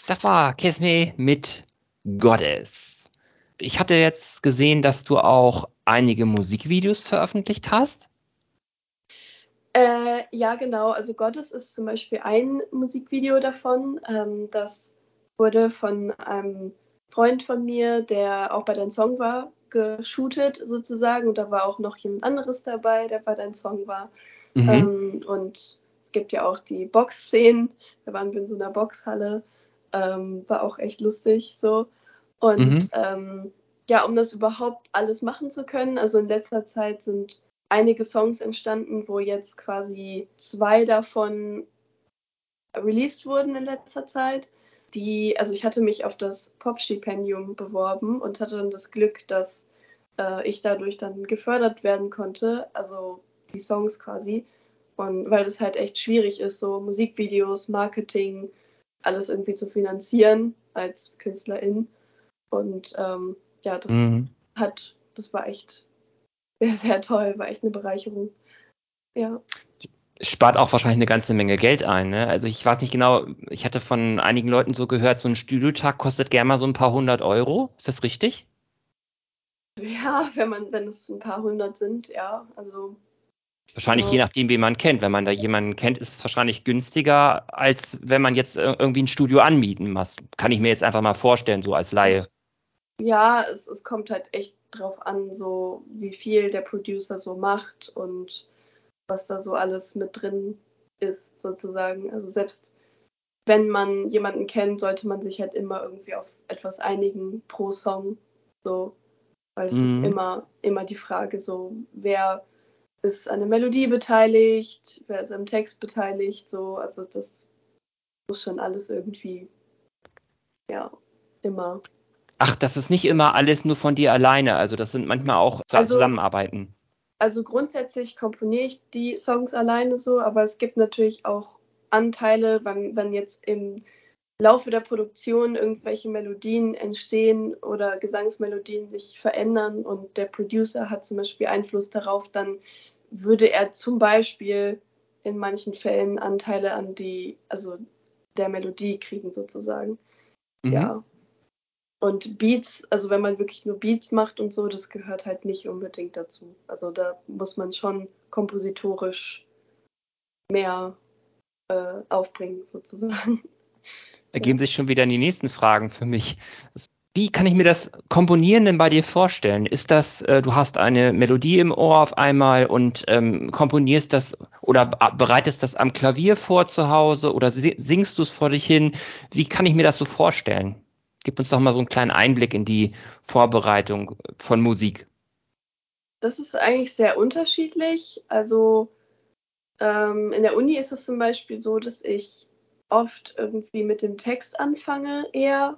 Das war Kisme mit Goddess. Ich hatte jetzt gesehen, dass du auch einige Musikvideos veröffentlicht hast. Ja, genau. Also Goddess ist zum Beispiel ein Musikvideo davon. Das wurde von einem Freund von mir, der auch bei deinem Song war, geshootet sozusagen. Und da war auch noch jemand anderes dabei, der bei deinem Song war. Und es gibt ja auch die Box-Szenen. Da waren wir in so einer Boxhalle. War auch echt lustig so. Und ja, um das überhaupt alles machen zu können, also in letzter Zeit sind einige Songs entstanden, wo jetzt quasi 2 davon released wurden in letzter Zeit. Also ich hatte mich auf das Pop-Stipendium beworben und hatte dann das Glück, dass ich dadurch dann gefördert werden konnte, also die Songs quasi. Und weil das halt echt schwierig ist, so Musikvideos, Marketing, alles irgendwie zu finanzieren als Künstlerin. Und ja, das war echt sehr, sehr toll, war echt eine Bereicherung. Ja. Spart auch wahrscheinlich eine ganze Menge Geld ein, ne? Also ich weiß nicht genau, ich hatte von einigen Leuten so gehört, so ein Studiotag kostet gerne mal so ein paar 100 €. Ist das richtig? Ja, wenn es ein paar hundert sind, ja. Also Wahrscheinlich je genau. nachdem, wen man kennt. Wenn man da jemanden kennt, ist es wahrscheinlich günstiger, als wenn man jetzt irgendwie ein Studio anmieten muss. Kann ich mir jetzt einfach mal vorstellen, so als Laie. Ja, es kommt halt echt drauf an, so wie viel der Producer so macht und was da so alles mit drin ist, sozusagen. Also selbst wenn man jemanden kennt, sollte man sich halt immer irgendwie auf etwas einigen pro Song. So, weil es ist immer die Frage, so, wer ist an der Melodie beteiligt, wer ist am Text beteiligt, so, also das muss schon alles irgendwie, ja, immer. Ach, das ist nicht immer alles nur von dir alleine. Also das sind manchmal auch Also, Zusammenarbeiten. also grundsätzlich komponiere ich die Songs alleine so, aber es gibt natürlich auch Anteile, wenn jetzt im Laufe der Produktion irgendwelche Melodien entstehen oder Gesangsmelodien sich verändern und der Producer hat zum Beispiel Einfluss darauf, dann würde er zum Beispiel in manchen Fällen Anteile also der Melodie kriegen sozusagen. Mhm. Ja. Und Beats, also wenn man wirklich nur Beats macht und so, das gehört halt nicht unbedingt dazu. Also da muss man schon kompositorisch mehr aufbringen sozusagen. Ergeben Ja. sich schon wieder die nächsten Fragen für mich. Wie kann ich mir das Komponieren denn bei dir vorstellen? Ist das, du hast eine Melodie im Ohr auf einmal und komponierst das oder bereitest das am Klavier vor zu Hause oder singst du es vor dich hin? Wie kann ich mir das so vorstellen? Gib uns doch mal so einen kleinen Einblick in die Vorbereitung von Musik. Das ist eigentlich sehr unterschiedlich. Also in der Uni ist es zum Beispiel so, dass ich oft irgendwie mit dem Text anfange eher.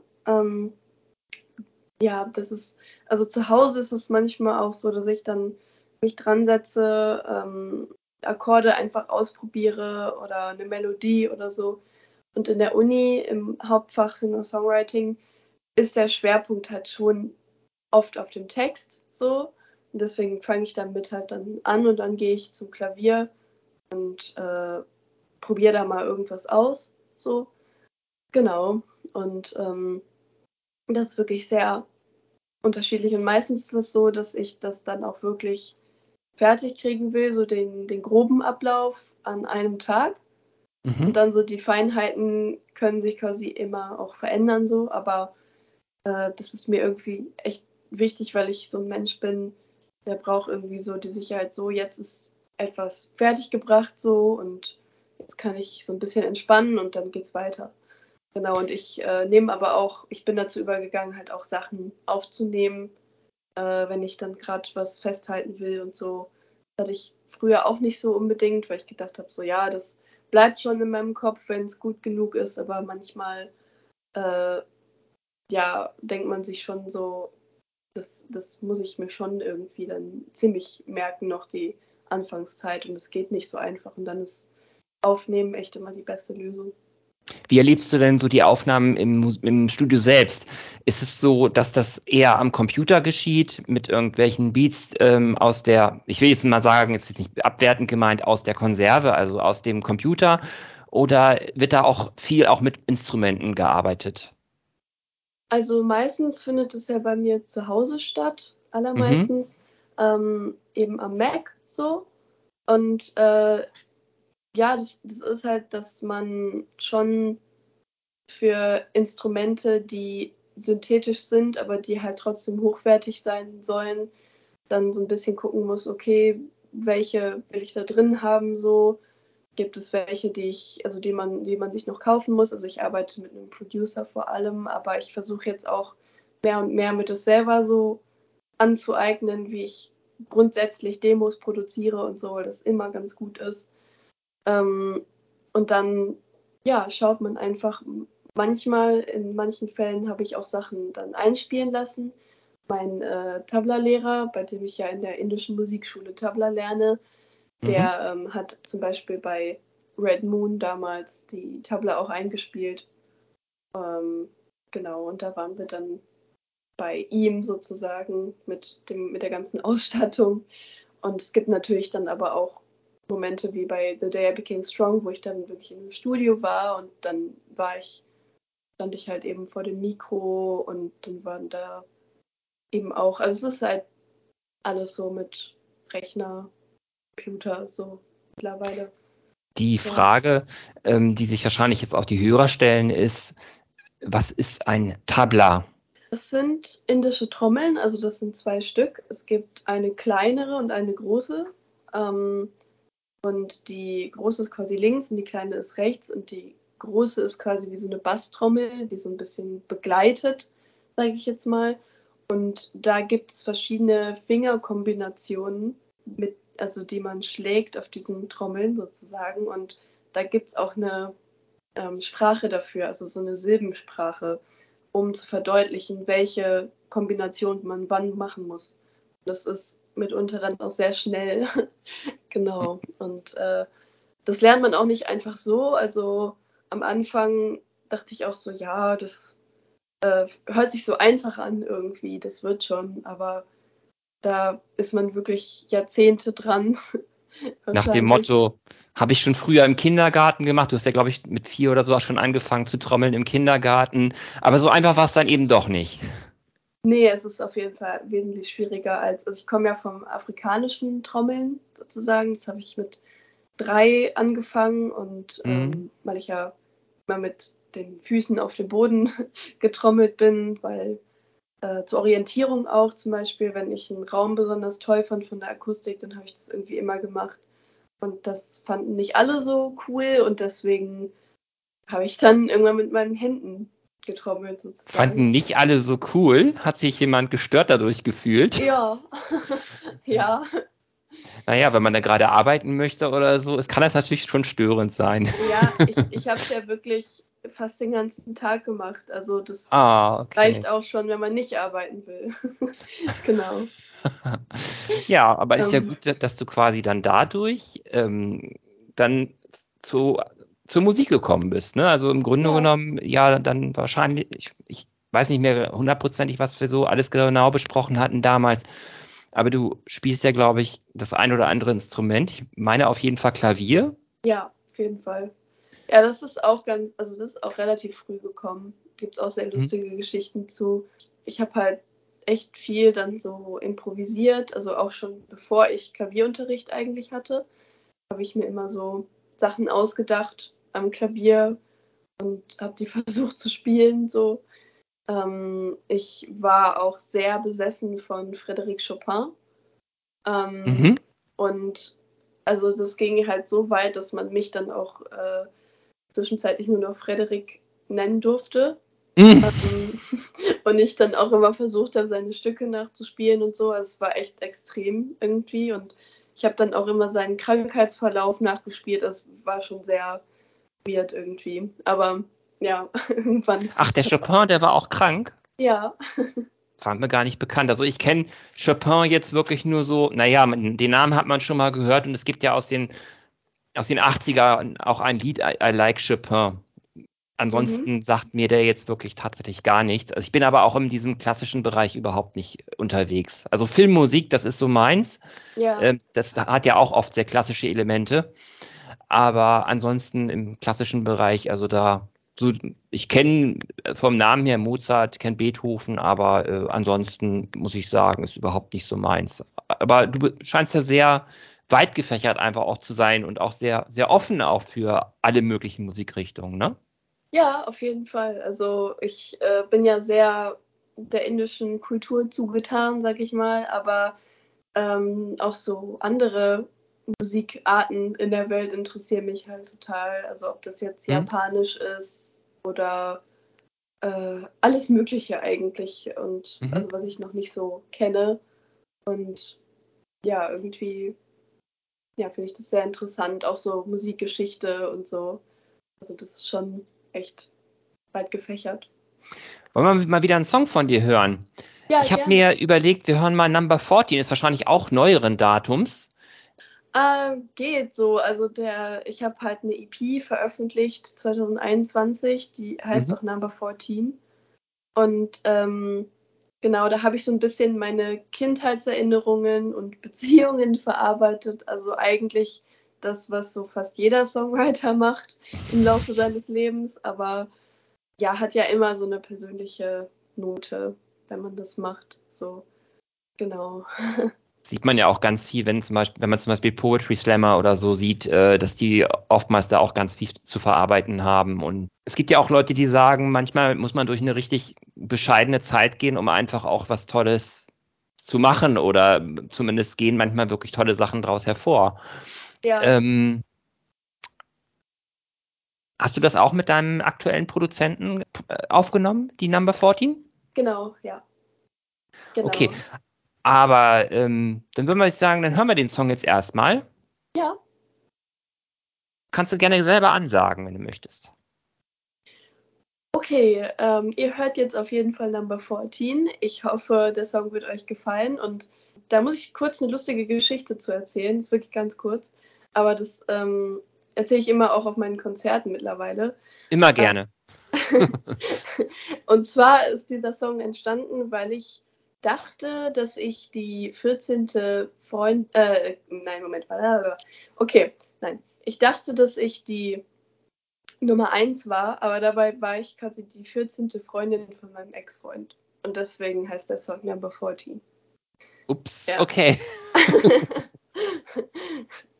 Ja, also zu Hause ist es manchmal auch so, dass ich dann mich dran setze, Akkorde einfach ausprobiere oder eine Melodie oder so. Und in der Uni im Hauptfach Singer-Songwriting ist der Schwerpunkt halt schon oft auf dem Text so. Und deswegen fange ich damit halt dann an und dann gehe ich zum Klavier und probiere da mal irgendwas aus. So, genau. Und das ist wirklich sehr unterschiedlich. Und meistens ist es so, dass ich das dann auch wirklich fertig kriegen will, so den groben Ablauf an einem Tag. Und Mhm. dann so die Feinheiten können sich quasi immer auch verändern, so, aber das ist mir irgendwie echt wichtig, weil ich so ein Mensch bin, der braucht irgendwie so die Sicherheit, so jetzt ist etwas fertiggebracht so und jetzt kann ich so ein bisschen entspannen und dann geht's weiter. Genau, und ich bin dazu übergegangen, halt auch Sachen aufzunehmen, wenn ich dann gerade was festhalten will und so. Das hatte ich früher auch nicht so unbedingt, weil ich gedacht habe, so ja, das bleibt schon in meinem Kopf, wenn es gut genug ist, aber manchmal äh, ja, denkt man sich schon so, das muss ich mir schon irgendwie dann ziemlich merken, noch die Anfangszeit und es geht nicht so einfach und dann ist Aufnehmen echt immer die beste Lösung. Wie erlebst du denn so die Aufnahmen im Studio selbst? Ist es so, dass das eher am Computer geschieht, mit irgendwelchen Beats aus der, ich will jetzt mal sagen, jetzt ist nicht abwertend gemeint, aus der Konserve, also aus dem Computer? oder wird da auch viel auch mit Instrumenten gearbeitet? Also meistens findet es ja bei mir zu Hause statt, Mhm. allermeistens eben am Mac so. Und ja, das ist halt, dass man schon für Instrumente, die synthetisch sind, aber die halt trotzdem hochwertig sein sollen, dann so ein bisschen gucken muss, okay, welche will ich da drin haben so. Gibt es welche, also die man sich noch kaufen muss? Also ich arbeite mit einem Producer vor allem, aber ich versuche jetzt auch mehr und mehr mir das selber so anzueignen, wie ich grundsätzlich Demos produziere und so, weil das immer ganz gut ist. Ähm, und dann, ja, schaut man einfach, manchmal, in manchen Fällen habe ich auch Sachen dann einspielen lassen. Mein Tabla-Lehrer, bei dem ich ja in der indischen Musikschule Tabla lerne, Mhm. der hat zum Beispiel bei Red Moon damals die Tabla auch eingespielt. Ähm, genau, und da waren wir dann bei ihm sozusagen mit der ganzen Ausstattung. Und es gibt natürlich dann aber auch Momente wie bei The Day I Became Strong, wo ich dann wirklich in einem Studio war und dann stand ich halt eben vor dem Mikro und dann waren da eben auch, also es ist halt alles so mit Rechner, Computer, so mittlerweile. Die Ja. Frage, die sich wahrscheinlich jetzt auch die Hörer stellen, ist, was ist ein Tabla? Es sind indische Trommeln, also das sind 2 Stück. Es gibt eine kleinere und eine große. Ähm, und die große ist quasi links und die kleine ist rechts und die große ist quasi wie so eine Basstrommel, die so ein bisschen begleitet, sage ich jetzt mal. Und da gibt es verschiedene Fingerkombinationen, also die man schlägt auf diesen Trommeln sozusagen. Und da gibt es auch eine Sprache dafür, also so eine Silbensprache, um zu verdeutlichen, welche Kombination man wann machen muss. Das ist mitunter dann auch sehr schnell. Genau. Und das lernt man auch nicht einfach so. Also am Anfang dachte ich auch so, ja, das hört sich so einfach an irgendwie, das wird schon. Aber da ist man wirklich Jahrzehnte dran, Nach dem wahrscheinlich. Motto, habe ich schon früher im Kindergarten gemacht. Du hast ja, glaube ich, mit 4 oder so auch schon angefangen zu trommeln im Kindergarten. Aber so einfach war es dann eben doch nicht. Nee, es ist auf jeden Fall wesentlich schwieriger also ich komme ja vom afrikanischen Trommeln sozusagen. Das habe ich mit 3 angefangen und Mhm. weil ich ja immer mit den Füßen auf dem Boden getrommelt bin, weil zur Orientierung auch zum Beispiel, wenn ich einen Raum besonders toll fand von der Akustik, dann habe ich das irgendwie immer gemacht. Und das fanden nicht alle so cool und deswegen habe ich dann irgendwann mit meinen Händen getrommelt Fanden sozusagen. nicht alle so cool. Hat sich jemand gestört dadurch gefühlt? Ja, ja, Naja, wenn man da gerade arbeiten möchte oder so, es kann das natürlich schon störend sein. ja, ich habe es ja wirklich fast den ganzen Tag gemacht. Also das Ah, okay. reicht auch schon, wenn man nicht arbeiten will. Genau. Ja, aber ist ja Ähm, gut, dass du quasi dann dadurch dann zu, zur Musik gekommen bist. Ne? Also im Grunde ja, genommen, ja, dann wahrscheinlich, ich weiß nicht mehr hundertprozentig, was wir so alles genau besprochen hatten damals, aber du spielst ja, glaube ich, das ein oder andere Instrument. Ich meine auf jeden Fall Klavier. ja, auf jeden Fall. Ja, das ist auch also das ist auch relativ früh gekommen. Gibt es auch sehr Mhm. lustige Geschichten zu. Ich habe halt echt viel dann so improvisiert, also auch schon bevor ich Klavierunterricht eigentlich hatte, habe ich mir immer so Sachen ausgedacht am Klavier und habe die versucht zu spielen. So. Ich war auch sehr besessen von Frédéric Chopin. Mhm. Und also das ging halt so weit, dass man mich dann auch zwischenzeitlich nur noch Frederik nennen durfte. Mhm. Ähm, und ich dann auch immer versucht habe, seine Stücke nachzuspielen und so. Also es war echt extrem irgendwie. Und ich habe dann auch immer seinen Krankheitsverlauf nachgespielt. Das war schon sehr weird irgendwie. Aber ja, irgendwann ist Ach, es der dann. Chopin, der war auch krank. Ja. War mir gar nicht bekannt. Also ich kenne Chopin jetzt wirklich nur so, naja, den Namen hat man schon mal gehört und es gibt ja aus den 80er auch ein Lied, I Like Chopin. Mhm. Ansonsten sagt mir der jetzt wirklich tatsächlich gar nichts. Also ich bin aber auch in diesem klassischen Bereich überhaupt nicht unterwegs. Also Filmmusik, das ist so meins. Ja. Das hat ja auch oft sehr klassische Elemente. Aber ansonsten im klassischen Bereich, also ich kenne vom Namen her Mozart, kenne Beethoven, aber ansonsten muss ich sagen, ist überhaupt nicht so meins. Aber du scheinst ja sehr weit gefächert einfach auch zu sein und auch sehr, sehr offen auch für alle möglichen Musikrichtungen, ne? Ja, auf jeden Fall. Also ich bin ja sehr der indischen Kultur zugetan, sag ich mal, aber auch so andere Musikarten in der Welt interessieren mich halt total. Also ob das jetzt japanisch ist oder alles Mögliche eigentlich und Mhm. also was ich noch nicht so kenne. Und ja, irgendwie ja, finde ich das sehr interessant, auch so Musikgeschichte und so. Also das ist schon echt weit gefächert. Wollen wir mal wieder einen Song von dir hören? Ja, Ich habe gerne. mir überlegt, wir hören mal Number 14, ist wahrscheinlich auch neueren Datums. Geht so. Also ich habe halt eine EP veröffentlicht 2021, die heißt Mhm. auch Number 14. Und genau, da habe ich so ein bisschen meine Kindheitserinnerungen und Beziehungen verarbeitet. Also eigentlich das, was so fast jeder Songwriter macht im Laufe seines Lebens. Aber ja, hat ja immer so eine persönliche Note, wenn man das macht. So, genau. Sieht man ja auch ganz viel, wenn man zum Beispiel Poetry Slammer oder so sieht, dass die oftmals da auch ganz viel zu verarbeiten haben. Und es gibt ja auch Leute, die sagen, manchmal muss man durch eine richtig bescheidene Zeit gehen, um einfach auch was Tolles zu machen oder zumindest gehen manchmal wirklich tolle Sachen daraus hervor. Ja, Ähm, Hast du das auch mit deinem aktuellen Produzenten aufgenommen, die Number 14? genau, ja, Okay, genau. aber dann würden wir sagen, dann hören wir den Song jetzt erstmal. Ja, Kannst du gerne selber ansagen, wenn du möchtest. okay, ihr hört jetzt auf jeden Fall Number 14. Ich hoffe, der Song wird euch gefallen und da muss ich kurz eine lustige Geschichte zu erzählen. Das ist wirklich ganz kurz, aber das erzähle ich immer auch auf meinen Konzerten mittlerweile. Immer gerne. Und zwar ist dieser Song entstanden, weil ich dachte, dass ich die 14. Nein, Moment, okay, nein. Ich dachte, dass ich die Nummer 1 war, aber dabei war ich quasi die 14. Freundin von meinem Ex-Freund. Und deswegen heißt der Song Number 14. Ups, Ja. okay.